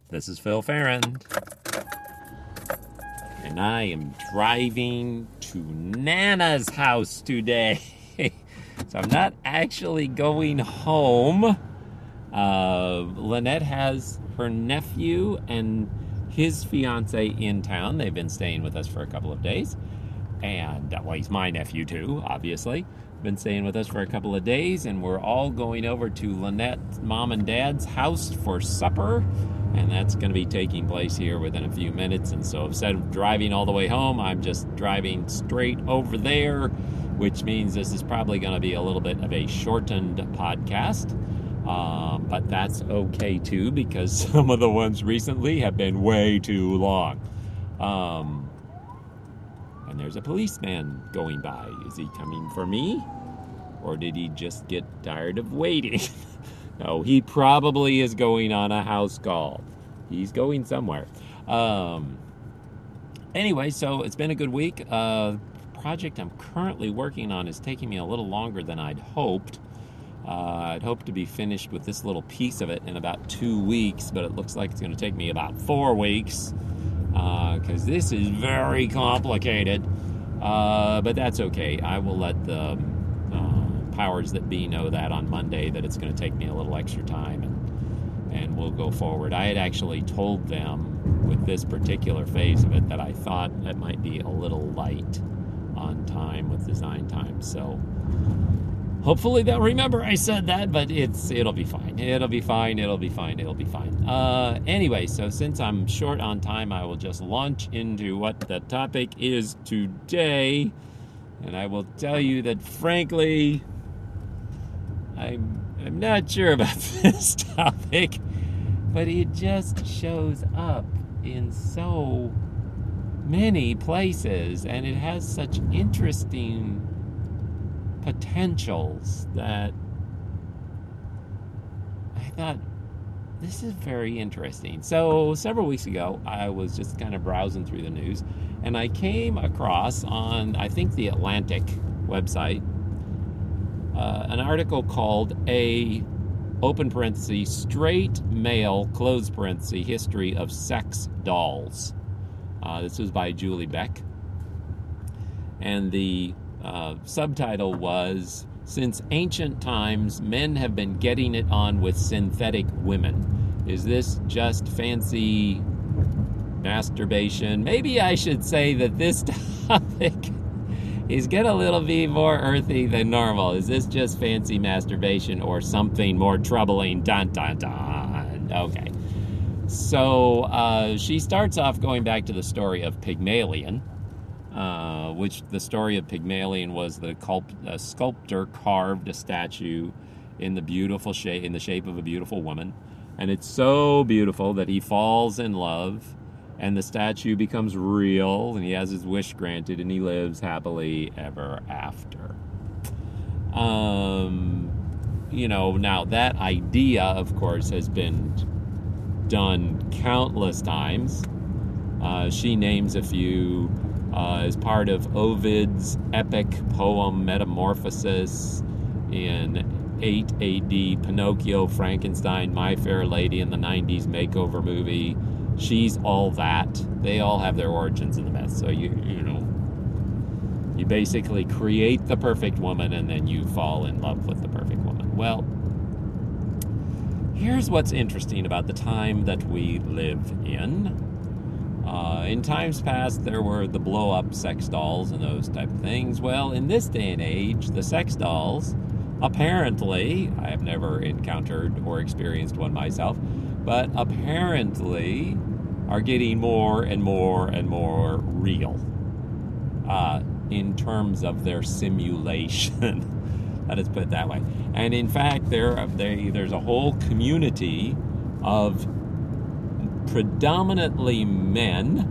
This is Phil Farron, and I am driving to Nana's house today. So I'm not actually going home. Lynette has her nephew and his fiance in town. They've been staying with us for a couple of days. And, well, he's my nephew too, obviously. Been staying with us for a couple of days, and we're all going over to Lynette's mom and dad's house for supper. And that's going to be taking place here within a few minutes. And so instead of driving all the way home, I'm just driving straight over there, which means this is probably going to be a little bit of a shortened podcast. But that's okay too, because some of the ones recently have been way too long. And there's a policeman going by. Is he coming for me? Or did he just get tired of waiting? No, he probably is going on a house call. He's going somewhere. Anyway, so it's been a good week. Project I'm currently working on is taking me a little longer than I'd hoped. I'd hoped to be finished with this little piece of it in about 2 weeks, but it looks like it's going to take me about 4 weeks. Because this is very complicated, but that's okay. I will let the powers that be know that on Monday that it's going to take me a little extra time, and we'll go forward. I had actually told them with this particular phase of it that I thought it might be a little light on time with design time, so hopefully they'll remember I said that, but it'll be fine. It'll be fine. Anyway, so since I'm short on time, I will just launch into what the topic is today. And I will tell you that, frankly, I'm not sure about this topic, but it just shows up in so many places, and it has such interesting potentials that I thought, this is very interesting. So several weeks ago, I was just kind of browsing through the news, and I came across on, I think, the Atlantic website, an article called "A open parenthesis straight male close parenthesis history of sex dolls." This was by Julie Beck, and the subtitle was, "Since ancient times, men have been getting it on with synthetic women. Is this just fancy masturbation?" Maybe I should say that this topic is get a little bit more earthy than normal. Is this just fancy masturbation or something more troubling? Dun, dun, dun. Okay. So she starts off going back to the story of Pygmalion, which the story of Pygmalion was the sculptor carved a statue in the shape of a beautiful woman, and it's so beautiful that he falls in love, and the statue becomes real, and he has his wish granted, and he lives happily ever after. Now that idea, of course, has been done countless times. She names a few. As part of Ovid's epic poem Metamorphosis, in 8 AD, Pinocchio, Frankenstein, My Fair Lady, and the 90s makeover movie. She's all that. They all have their origins in the myth. So you basically create the perfect woman, and then you fall in love with the perfect woman. Well, here's what's interesting about the time that we live in. In times past, there were the blow-up sex dolls and those type of things. Well, in this day and age, the sex dolls, apparently, I have never encountered or experienced one myself, but apparently are getting more and more and more real in terms of their simulation. Let us put it that way. And in fact, there's a whole community of predominantly men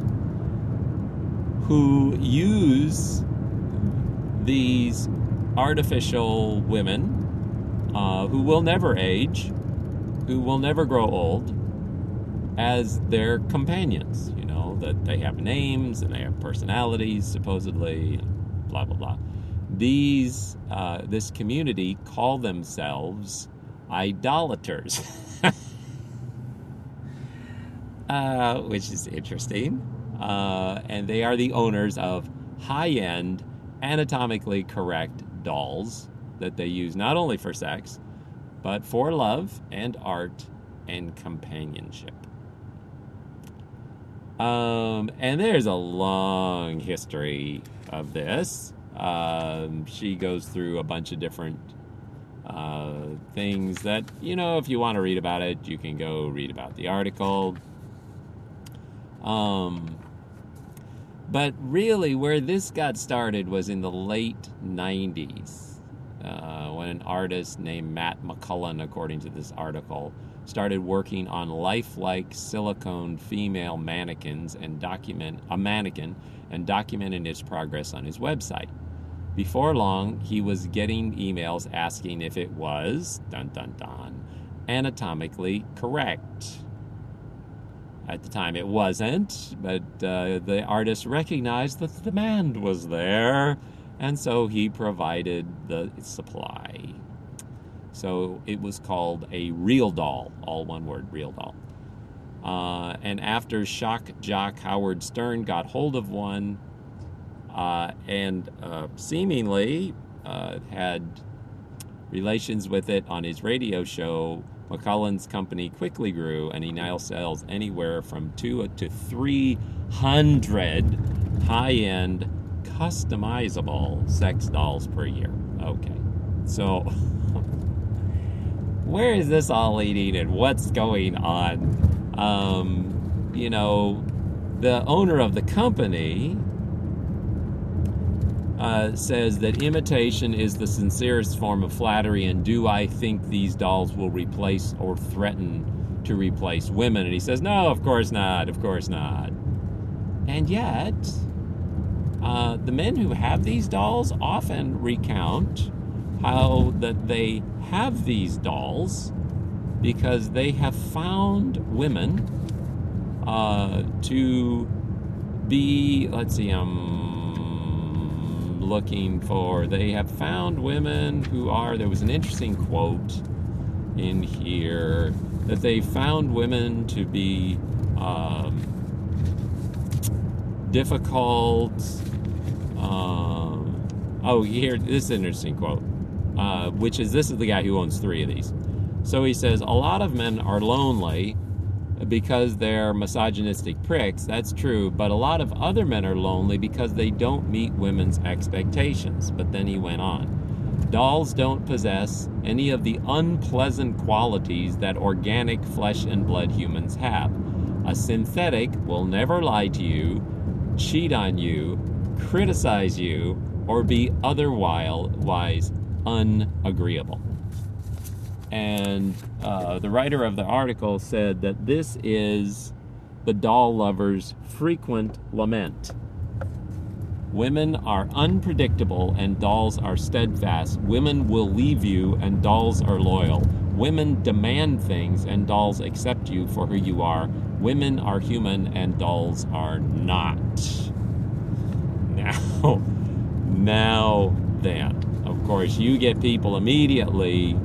who use these artificial women who will never age, who will never grow old, as their companions. That they have names and they have personalities, supposedly, and blah, blah, blah. This community call themselves idolaters. which is interesting. And they are the owners of high-end, anatomically correct dolls that they use not only for sex, but for love and art and companionship. And there's a long history of this. She goes through a bunch of different things that, if you want to read about it, you can go read about the article. But really, where this got started was in the late 90s, when an artist named Matt McCullen, according to this article, started working on lifelike silicone female mannequins and documenting his progress on his website. Before long, he was getting emails asking if it was, dun dun dun, anatomically correct. At the time it wasn't, but the artist recognized that the demand was there, and so he provided the supply. So it was called a real doll, all one word, real doll. And after shock jock Howard Stern got hold of one and seemingly had relations with it on his radio show, McCullen's company quickly grew, and he now sells anywhere from 200 to 300 high-end, customizable sex dolls per year. Okay, so where is this all leading and what's going on? The owner of the company says that imitation is the sincerest form of flattery, and do I think these dolls will replace or threaten to replace women? And he says, no, of course not, of course not. And yet, the men who have these dolls often recount how that they have these dolls because they have found women to be, they have found women who are, there was an interesting quote in here, that they found women to be difficult. This is an interesting quote, this is the guy who owns 3 of these. So he says, a lot of men are lonely because they're misogynistic pricks. That's true, but a lot of other men are lonely because they don't meet women's expectations. But then he went on. Dolls don't possess any of the unpleasant qualities that organic flesh and blood humans have. A synthetic will never lie to you, cheat on you, criticize you, or be otherwise unagreeable. And the writer of the article said that this is the doll lover's frequent lament. Women are unpredictable and dolls are steadfast. Women will leave you and dolls are loyal. Women demand things and dolls accept you for who you are. Women are human and dolls are not. Now then, of course, you get people immediately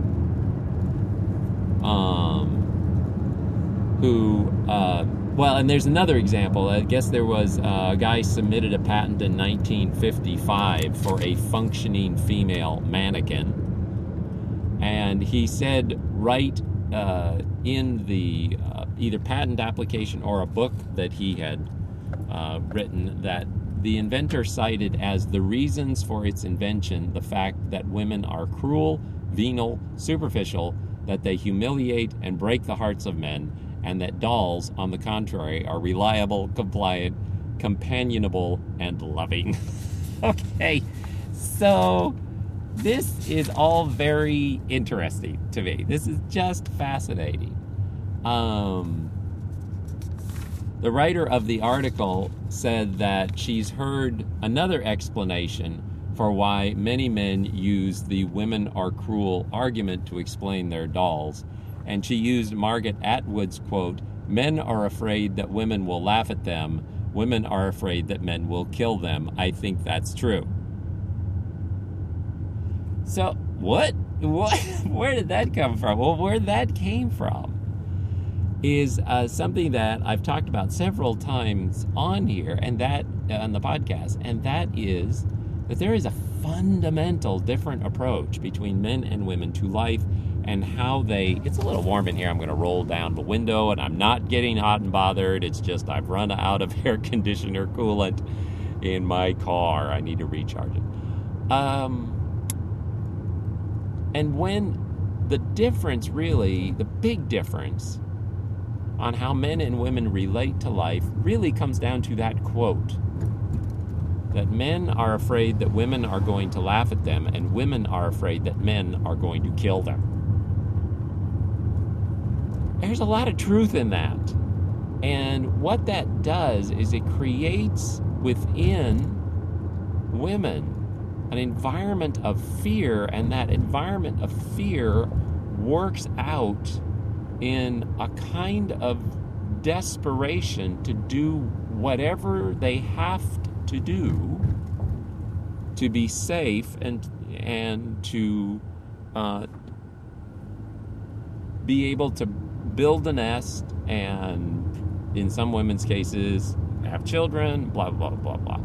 and there's another example. I guess there was a guy submitted a patent in 1955 for a functioning female mannequin. And he said right in the either patent application or a book that he had written that the inventor cited as the reasons for its invention the fact that women are cruel, venal, superficial, that they humiliate and break the hearts of men, and that dolls, on the contrary, are reliable, compliant, companionable, and loving. Okay, so this is all very interesting to me. This is just fascinating. The writer of the article said that she's heard another explanation for why many men use the women are cruel argument to explain their dolls. And she used Margaret Atwood's quote, "Men are afraid that women will laugh at them. Women are afraid that men will kill them. I think that's true." So, what? Where did that come from? Well, where that came from is something that I've talked about several times on here, and that on the podcast, and that is that there is a fundamental different approach between men and women to life and how they. It's a little warm in here. I'm going to roll down the window, and I'm not getting hot and bothered. It's just I've run out of air conditioner coolant in my car. I need to recharge it. And when the difference, really, the big difference on how men and women relate to life really comes down to that quote, that men are afraid that women are going to laugh at them, and women are afraid that men are going to kill them. There's a lot of truth in that. And what that does is it creates within women an environment of fear, and that environment of fear works out in a kind of desperation to do whatever they have to do to be safe and to be able to build a nest, and in some women's cases have children, blah, blah, blah, blah.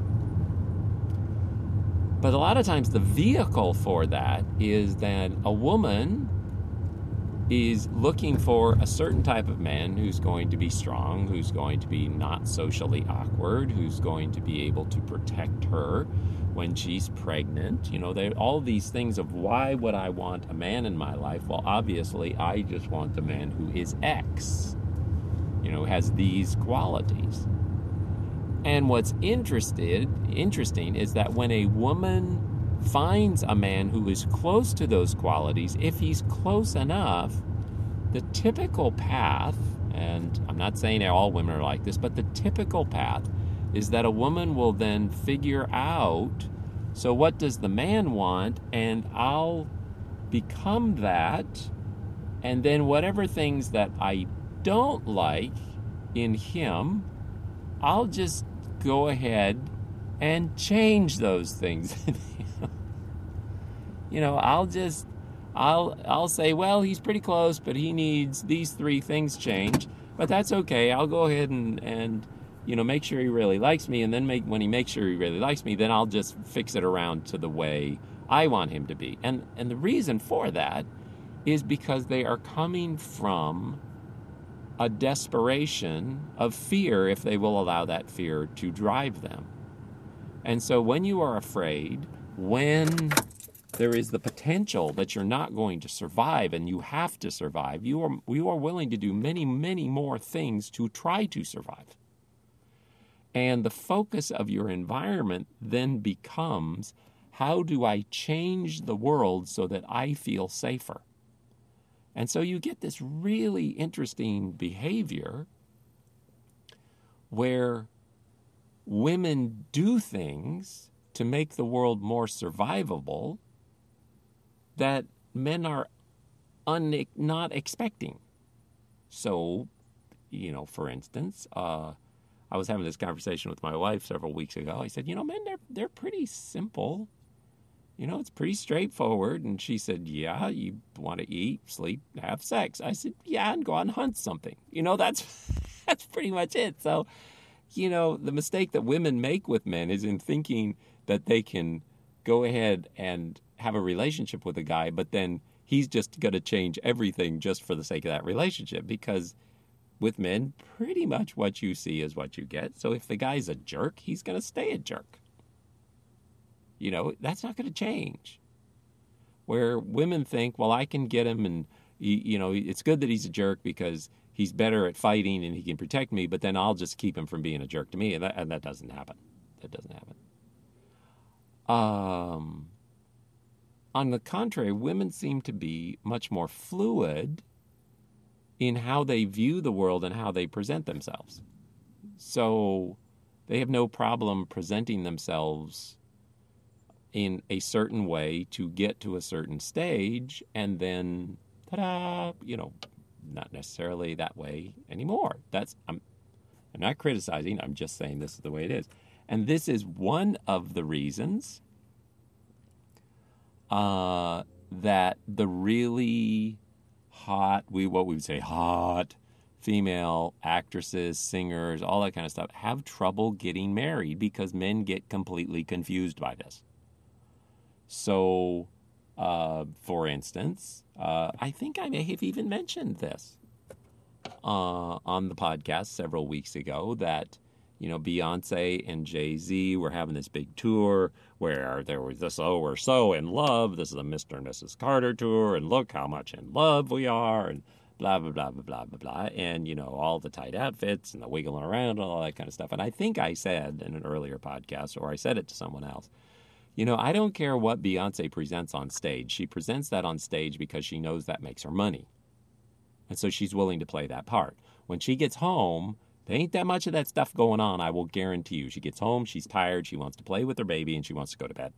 But a lot of times the vehicle for that is that a woman is looking for a certain type of man who's going to be strong, who's going to be not socially awkward, who's going to be able to protect her when she's pregnant. You know, all these things of why would I want a man in my life? Well, obviously, I just want the man who is X, you know, has these qualities. And what's interesting is that when a woman finds a man who is close to those qualities, if he's close enough, the typical path, and I'm not saying all women are like this, but the typical path is that a woman will then figure out, so what does the man want, and I'll become that, and then whatever things that I don't like in him, I'll just go ahead and change those things. You know, I'll say, well, he's pretty close, but he needs these 3 things changed, but that's okay. I'll go ahead and you know, make sure he really likes me, and then when he makes sure he really likes me, then I'll just fix it around to the way I want him to be. And the reason for that is because they are coming from a desperation of fear, if they will allow that fear to drive them. And so when you are afraid, when there is the potential that you're not going to survive and you have to survive, you are willing to do many, many more things to try to survive. And the focus of your environment then becomes, how do I change the world so that I feel safer? And so you get this really interesting behavior where women do things to make the world more survivable that men are not expecting. So, you know, for instance, I was having this conversation with my wife several weeks ago. I said, you know, men, they're pretty simple. You know, it's pretty straightforward. And she said, yeah, you want to eat, sleep, have sex. I said, yeah, and go out and hunt something. You know, that's pretty much it. So, you know, the mistake that women make with men is in thinking that they can go ahead and have a relationship with a guy, but then he's just going to change everything just for the sake of that relationship. Because with men, pretty much what you see is what you get. So if the guy's a jerk, he's going to stay a jerk. You know, that's not going to change. Where women think, well, I can get him, and, you know, it's good that he's a jerk because he's better at fighting and he can protect me, but then I'll just keep him from being a jerk to me. And that doesn't happen. That doesn't happen. On the contrary, women seem to be much more fluid in how they view the world and how they present themselves. So they have no problem presenting themselves in a certain way to get to a certain stage, and then, ta-da, you know, not necessarily that way anymore. I'm not criticizing, I'm just saying this is the way it is. And this is one of the reasons that the really hot, what we would say hot female actresses, singers, all that kind of stuff have trouble getting married because men get completely confused by this. So, for instance, I think I may have even mentioned this on the podcast several weeks ago that, Beyonce and Jay-Z were having this big tour where there was this, oh, we're so in love. This is a Mr. and Mrs. Carter tour, and look how much in love we are, and blah, blah, blah, blah, blah, blah, blah. And, all the tight outfits and the wiggling around and all that kind of stuff. And I think I said in an earlier podcast, or I said it to someone else, I don't care what Beyonce presents on stage. She presents that on stage because she knows that makes her money. And so she's willing to play that part. When she gets home, there ain't that much of that stuff going on, I will guarantee you. She gets home, she's tired, she wants to play with her baby, and she wants to go to bed.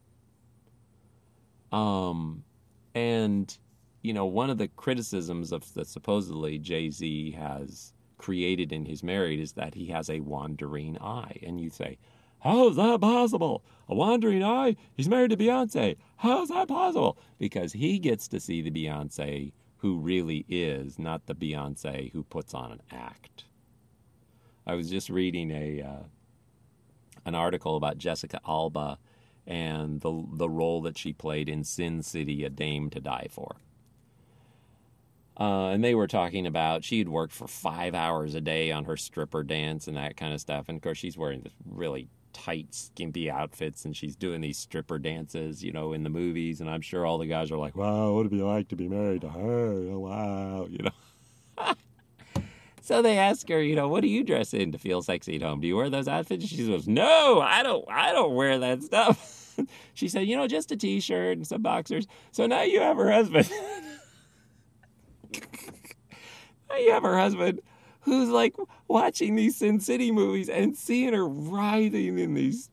One of the criticisms that supposedly Jay-Z has created in his marriage is that he has a wandering eye. And you say, how is that possible? A wandering eye? He's married to Beyonce. How is that possible? Because he gets to see the Beyonce who really is, not the Beyonce who puts on an act. I was just reading an article about Jessica Alba and the role that she played in Sin City, A Dame to Die For. And they were talking about she had worked for 5 hours a day on her stripper dance and that kind of stuff. And, of course, she's wearing this really tight, skimpy outfits, and she's doing these stripper dances, in the movies. And I'm sure all the guys are like, wow, what would it be like to be married to her? Oh, wow, So they ask her, what do you dress in to feel sexy at home? Do you wear those outfits? She goes, no, I don't wear that stuff. She said, just a T-shirt and some boxers. So now you have her husband. Now you have her husband who's like watching these Sin City movies and seeing her writhing in these,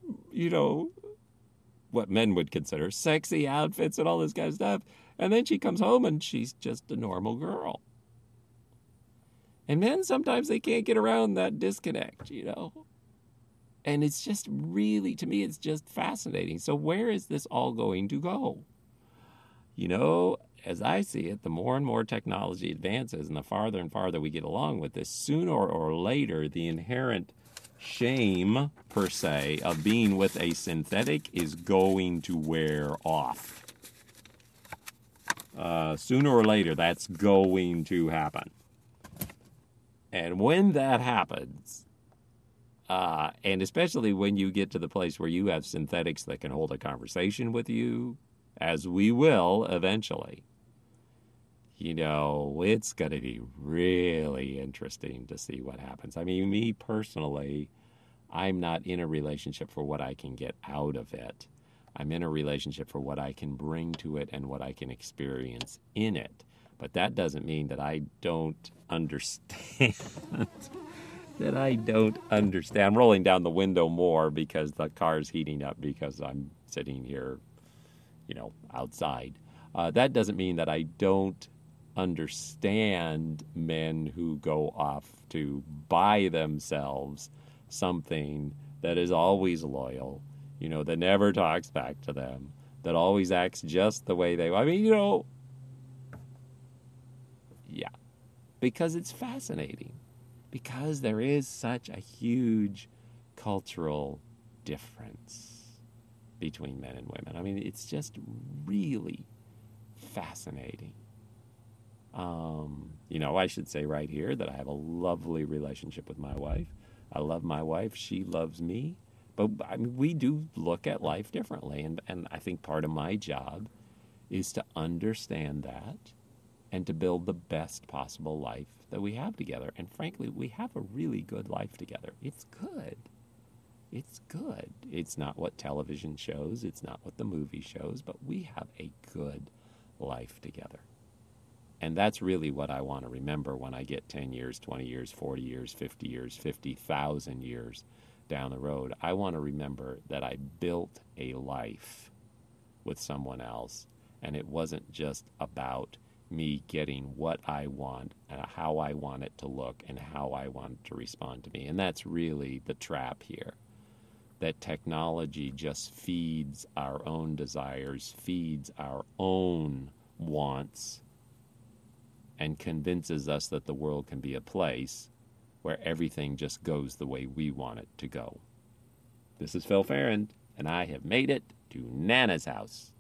what men would consider sexy outfits and all this kind of stuff. And then she comes home and she's just a normal girl. And men, sometimes they can't get around that disconnect, And it's just really, to me, it's just fascinating. So where is this all going to go? As I see it, the more and more technology advances and the farther and farther we get along with this, sooner or later, the inherent shame, per se, of being with a synthetic is going to wear off. Sooner or later, that's going to happen. And when that happens, and especially when you get to the place where you have synthetics that can hold a conversation with you, as we will eventually, it's going to be really interesting to see what happens. I mean, me personally, I'm not in a relationship for what I can get out of it. I'm in a relationship for what I can bring to it and what I can experience in it. But that doesn't mean that I don't understand. I'm rolling down the window more because the car's heating up because I'm sitting here, outside. That doesn't mean that I don't understand men who go off to buy themselves something that is always loyal, that never talks back to them, that always acts just the way they... Yeah, because it's fascinating. Because there is such a huge cultural difference between men and women. I mean, it's just really fascinating. I should say right here that I have a lovely relationship with my wife. I love my wife. She loves me. But we do look at life differently. And I think part of my job is to understand that and to build the best possible life that we have together. And frankly, we have a really good life together. It's good. It's good. It's not what television shows. It's not what the movie shows. But we have a good life together. And that's really what I want to remember when I get 10 years, 20 years, 40 years, 50 years, 50,000 years down the road. I want to remember that I built a life with someone else. And it wasn't just about me getting what I want and how I want it to look and how I want it to respond to me. And that's really the trap here. That technology just feeds our own desires, feeds our own wants, and convinces us that the world can be a place where everything just goes the way we want it to go. This is Phil Farron, and I have made it to Nana's house.